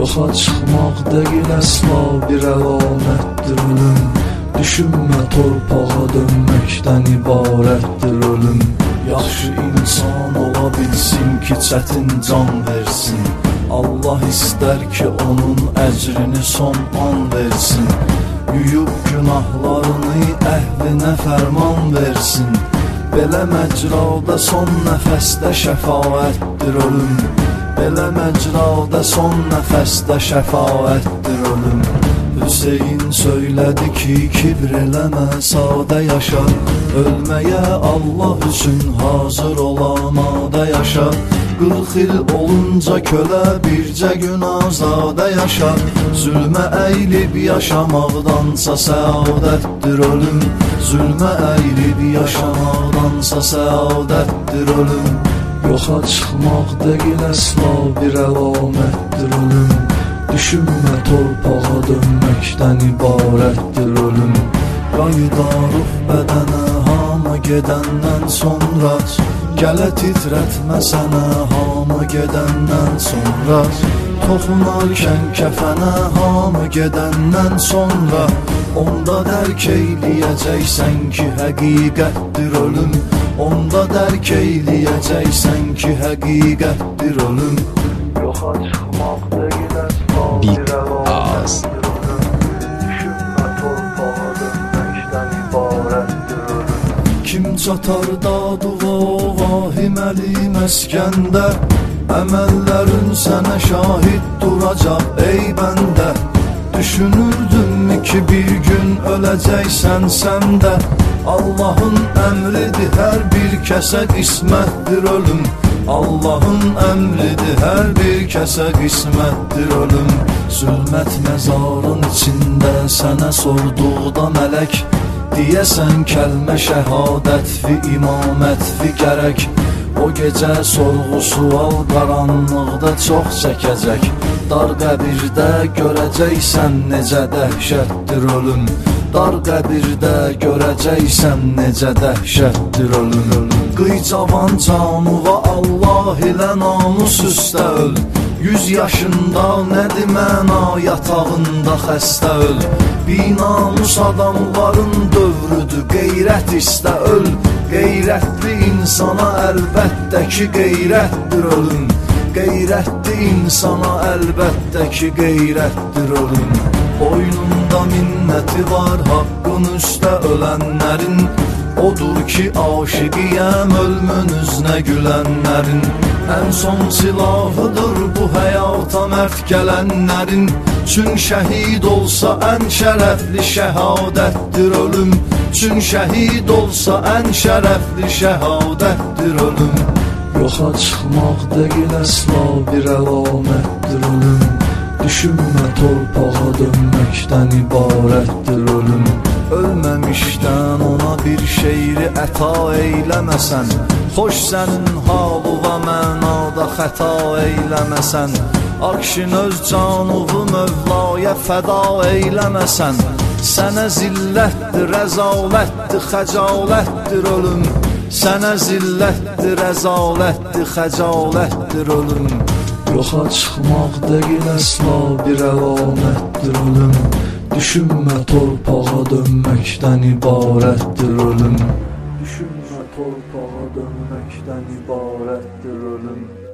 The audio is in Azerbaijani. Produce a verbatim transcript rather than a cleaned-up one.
Yoxa çıxmaq deyil əsla bir əlamətdir ölüm. Düşünmə torpağa dönməkdən ibarətdir ölüm. Yaxşı insan ola bilsin ki çətin can versin. Allah istər ki onun əcrini son an versin. Yuyub günahlarını əhlinə fərman versin. Belə məcrada son nəfəsdə şəfaətdir ölüm. Belə məcrada son nəfəsdə şəfaətdir ölüm. Hüseyin söylədi ki, kibr eləmə, sadə yaşa. Ölməyə Allah üçün hazır olamadə yaşa. Qırx il olunca kölə bircə gün azadə yaşa. Zülmə əylib yaşamaqdansa səadətdir ölüm. Zülmə əylib yaşamaqdansa səadəttir ölüm. Yoxa çıxmaq deyil əsla bir əlamətdir ölüm. Düşünmə torpağa dönməkdən ibarətdir ölüm. Qayıdarıq bədənə hamı gedəndən sonra. Gələ titrətmə sənə hamı gedəndən sonra. Toxunarkən kəfənə hamı gedəndən sonra. Onda dərk eyləyəcəksən ki həqiqətdir ölüm. Onda dərk eyləyəcəksən ki həqiqətdir ölüm. Yoxa çıxmaq deyil əsla bir əlamətdir ölüm. Düşünmə torpağa dönməkdən ibarətdir ölüm. Kim çatar dadığa o vahiməli məskəndə, əməllərin sənə şahid duracaq ey bəndə. Düşünürdünmü ki bir gün öləcəksən sən də? Allahın əmridir hər bir kəsə qismətdir ölüm. Allahın əmridir hər bir kəsə qismətdir ölüm. Zülmət məzarın içində sənə sorduqda mələk, deyəsən kəlmə şəhadətfi imamətfi gərək. O gecə sorğu sual qaranlıqda çox çəkəcək. Dar qəbirdə görəcəksən necə dəhşətdir ölüm. Dar qəbirdə görəcəksən necə dəhşətdir ölüm. Qıy cavan canuva Allah ilə namus üstə öl. Yüz yaşında nədir məna yatağında xəstə öl. Binamus adamların dövrüdür qeyrət istə öl. Qeyrətli insana əlbəttə ki qeyrətdir ölüm. Qeyrətli insana əlbəttə ki qeyrətdir ölüm. Boynunda minnəti var haqqın üstə ölənlərin. Odur ki aşiqiyəm ölmün üzünə gülənlərin. Ən son silahıdır bu həyata mərd gələnlərin. Çün şəhid olsa ən şərəfli şəhadətdir ölüm. Çün şəhid olsa ən şərəfli şəhadətdir ölüm. Yoxa çıxmaq deyil əsla bir əlamətdir ölüm. Düşünmə torpağa dönməkdən ibarətdir ölüm. Ölməmişdən ona bir şeiri əta eyləməsən. Xoş sənin halı və mənada xəta eyləməsən. Akşin öz canuvu Mövlaya fəda eyləməsən. Sənə zillətdir, rəzalətdir, xəcalətdir ölüm. Sənə zillətdir, rəzalətdir, xəcalətdir ölüm. Yoxa çıxmaq deyil əsla bir əlamətdir ölüm. Düşünmə torpağa dönməkdən ibarətdir ölüm. Düşünmə torpağa dönməkdən ibarətdir ölüm.